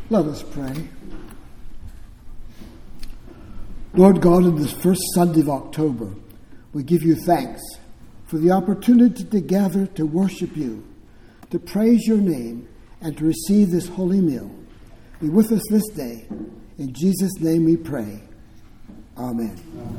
Let us pray. Lord God, on this first Sunday of October, we give you thanks for the opportunity to gather to worship you, to praise your name, and to receive this holy meal. Be with us this day. In Jesus' name we pray. Amen.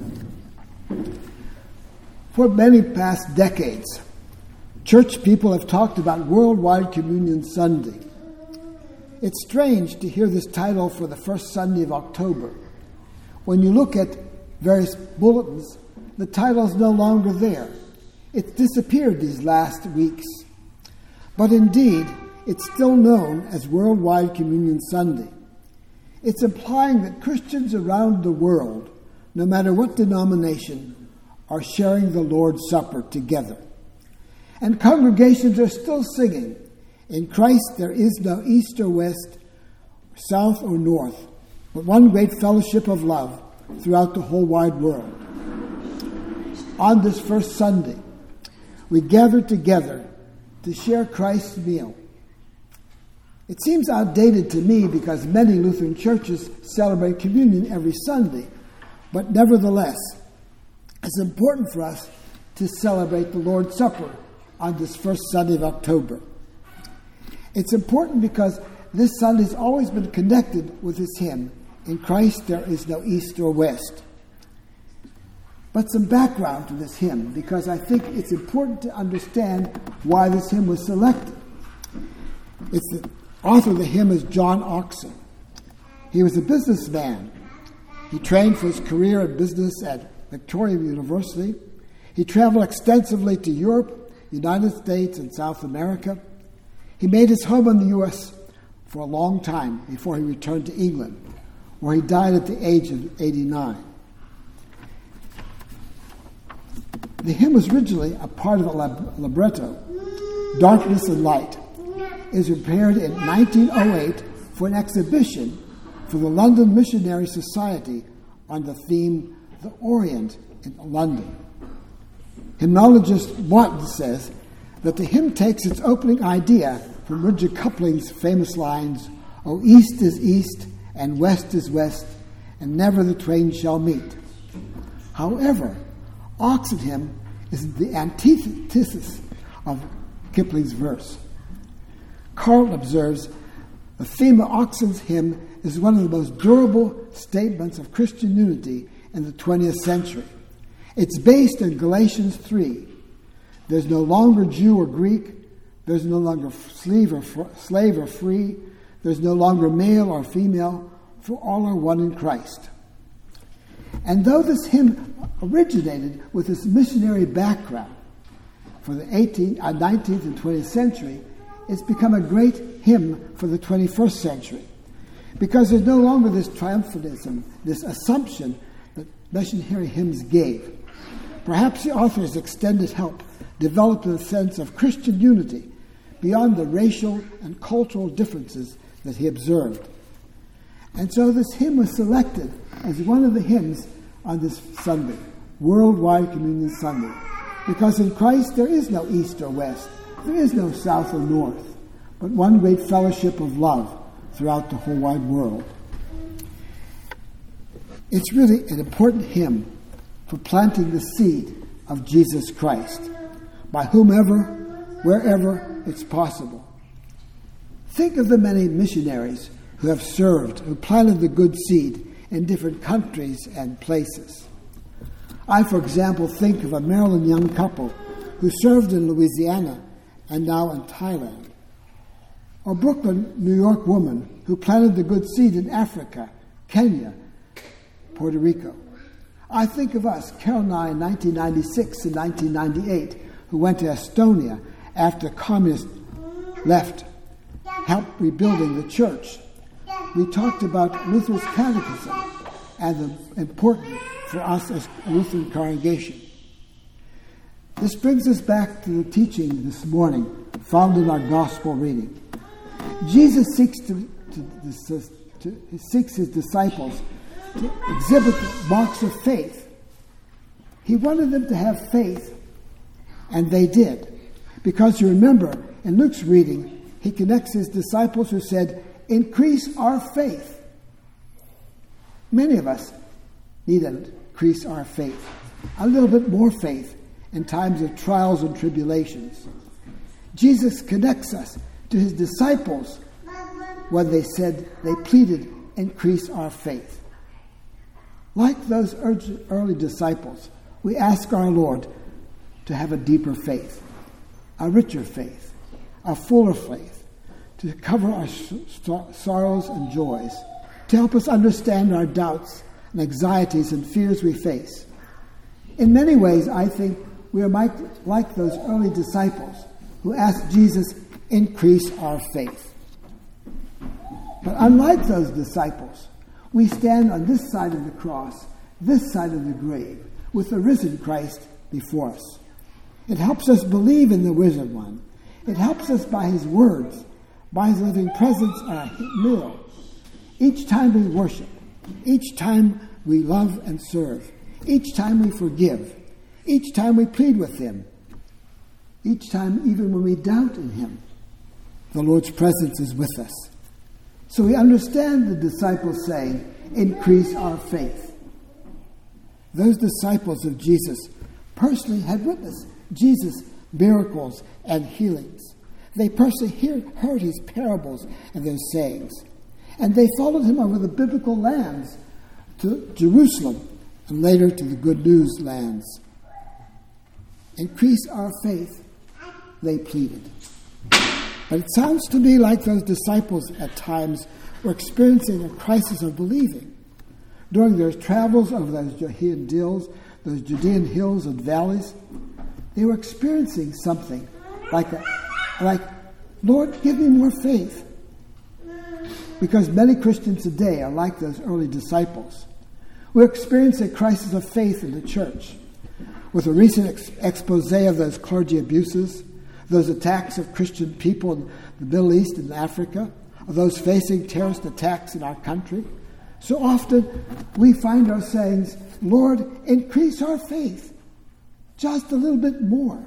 For many past decades, church people have talked about Worldwide Communion Sunday. It's strange to hear this title for the first Sunday of October. When you look at various bulletins, the title is no longer there. It's disappeared these last weeks. But indeed, it's still known as Worldwide Communion Sunday. It's implying that Christians around the world, no matter what denomination, are sharing the Lord's Supper together. And congregations are still singing, "In Christ there is no east or west, south or north, but one great fellowship of love throughout the whole wide world." On this first Sunday, we gather together to share Christ's meal. It seems outdated to me because many Lutheran churches celebrate communion every Sunday, but nevertheless, it's important for us to celebrate the Lord's Supper on this first Sunday of October. It's important because this Sunday's always been connected with this hymn, "In Christ there is no east or west." But some background to this hymn, because I think it's important to understand why this hymn was selected. The author of the hymn is John Oxen. He was a businessman. He trained for his career in business at Victoria University. He traveled extensively to Europe, United States, and South America. He made his home in the U.S. for a long time before he returned to England, where he died at the age of 89. The hymn was originally a part of a libretto, Darkness and Light. It was prepared in 1908 for an exhibition for the London Missionary Society on the theme, The Orient in London. Hymnologist Watton says that the hymn takes its opening idea from Rudyard Kipling's famous lines, "O east is east, and west is west, and never the twain shall meet." However, Oxen hymn is the antithesis of Kipling's verse. Carlton observes, the theme of Oxen's hymn is one of the most durable statements of Christian unity in the 20th century. It's based on Galatians 3. There's no longer Jew or Greek. There's no longer slave or free. There's no longer male or female, for all are one in Christ. And though this hymn originated with its missionary background for the 19th and 20th century, it's become a great hymn for the 21st century. Because there's no longer this triumphalism, this assumption that missionary hymns gave. Perhaps the author's extended help developed a sense of Christian unity beyond the racial and cultural differences that he observed. And so this hymn was selected as one of the hymns on this Sunday, Worldwide Communion Sunday, because in Christ there is no east or west, there is no south or north, but one great fellowship of love throughout the whole wide world. It's really an important hymn for planting the seed of Jesus Christ, by whomever, wherever it's possible. Think of the many missionaries who have served, who planted the good seed in different countries and places. I, for example, think of a Maryland young couple who served in Louisiana and now in Thailand. Or Brooklyn, New York woman who planted the good seed in Africa, Kenya, Puerto Rico. I think of us, Carol and I, in 1996 and 1998, who went to Estonia after the communists left, helped rebuilding the church. We talked about Luther's catechism and the importance for us as a Lutheran congregation. This brings us back to the teaching this morning, found in our gospel reading. Jesus seeks his disciples to exhibit the marks of faith. He wanted them to have faith, and they did. Because you remember, in Luke's reading, he connects his disciples who said, increase our faith. Many of us need to increase our faith, a little bit more faith in times of trials and tribulations. Jesus connects us to his disciples when they pleaded, increase our faith. Like those early disciples, we ask our Lord to have a deeper faith, a richer faith, a fuller faith, to cover our sorrows and joys, to help us understand our doubts and anxieties and fears we face. In many ways, I think we are like those early disciples who asked Jesus, increase our faith. But unlike those disciples, we stand on this side of the cross, this side of the grave, with the risen Christ before us. It helps us believe in the risen one. It helps us by his words, by his living presence at our meal. Each time we worship, each time we love and serve, each time we forgive, each time we plead with him, each time even when we doubt in him, the Lord's presence is with us. So we understand the disciples saying, increase our faith. Those disciples of Jesus personally had witnessed Jesus' miracles and healings. They personally heard his parables and their sayings. And they followed him over the biblical lands to Jerusalem and later to the Good News lands. Increase our faith, they pleaded. But it sounds to me like those disciples at times were experiencing a crisis of believing. During their travels over those Judean hills and valleys, they were experiencing something like, Lord, give me more faith. Because many Christians today are like those early disciples. We're experiencing a crisis of faith in the church. With a recent expose of those clergy abuses, those attacks of Christian people in the Middle East and Africa, of those facing terrorist attacks in our country, so often we find ourselves saying, Lord, increase our faith just a little bit more.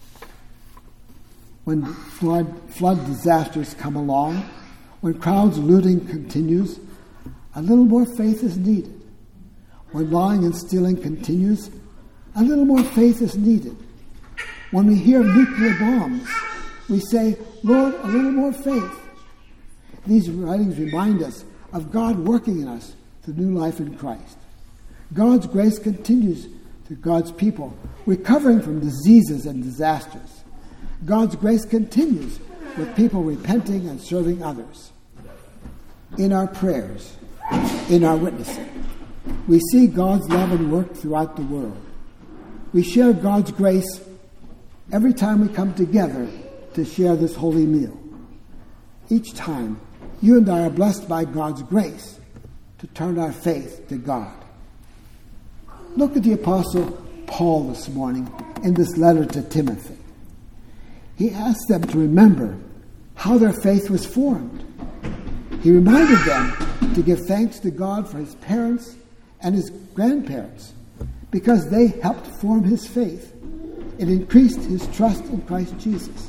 When flood disasters come along, when crowds looting continues, a little more faith is needed. When lying and stealing continues, a little more faith is needed. When we hear of nuclear bombs, we say, Lord, a little more faith. These writings remind us of God working in us through new life in Christ. God's grace continues to God's people, recovering from diseases and disasters. God's grace continues with people repenting and serving others. In our prayers, in our witnessing, we see God's love and work throughout the world. We share God's grace every time we come together to share this holy meal. Each time, you and I are blessed by God's grace to turn our faith to God. Look at the Apostle Paul this morning in this letter to Timothy. He asked them to remember how their faith was formed. He reminded them to give thanks to God for his parents and his grandparents because they helped form his faith. It increased his trust in Christ Jesus.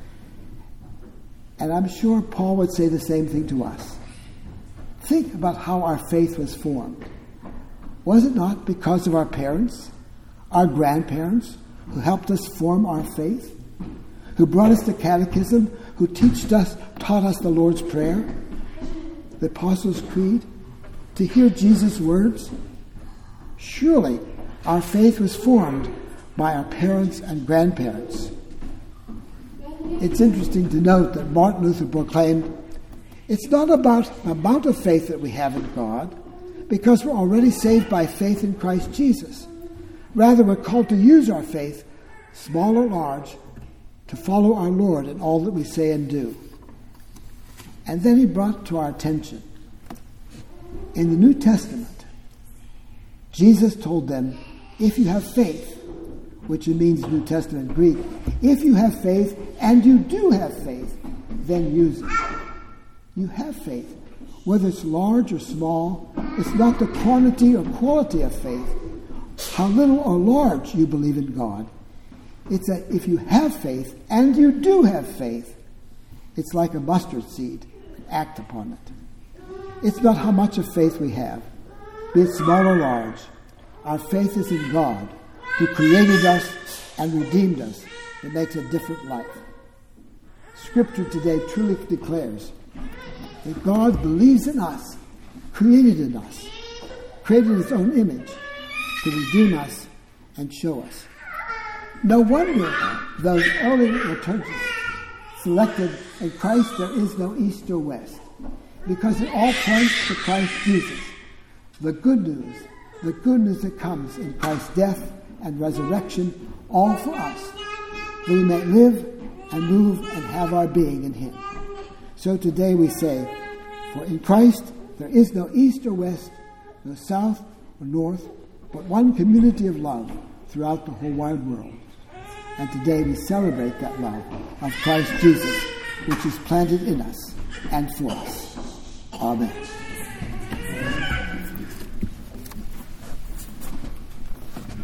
And I'm sure Paul would say the same thing to us. Think about how our faith was formed. Was it not because of our parents, our grandparents, who helped us form our faith? Who brought us to catechism, who taught us the Lord's Prayer, the Apostles' Creed, to hear Jesus' words? Surely our faith was formed by our parents and grandparents. It's interesting to note that Martin Luther proclaimed, it's not about the amount of faith that we have in God, because we're already saved by faith in Christ Jesus. Rather, we're called to use our faith, small or large, to follow our Lord in all that we say and do. And then he brought to our attention, in the New Testament, Jesus told them, if you have faith, which means New Testament Greek, if you have faith, and you do have faith, then use it. You have faith. Whether it's large or small, it's not the quantity or quality of faith, how little or large you believe in God. It's that if you have faith, and you do have faith, it's like a mustard seed. act upon it. It's not how much of faith we have, be it small or large. Our faith is in God, who created us and redeemed us, that makes a different life. Scripture today truly declares that God believes in us, created in us, created his own image to redeem us and show us. No wonder those early liturgists selected, in Christ there is no east or west, because it all points to Christ Jesus, the good news that comes in Christ's death and resurrection, all for us, that we may live and move and have our being in him. So today we say, for in Christ there is no east or west, no south or north, but one community of love throughout the whole wide world. And today we celebrate that love of Christ Jesus, which is planted in us and for us. Amen.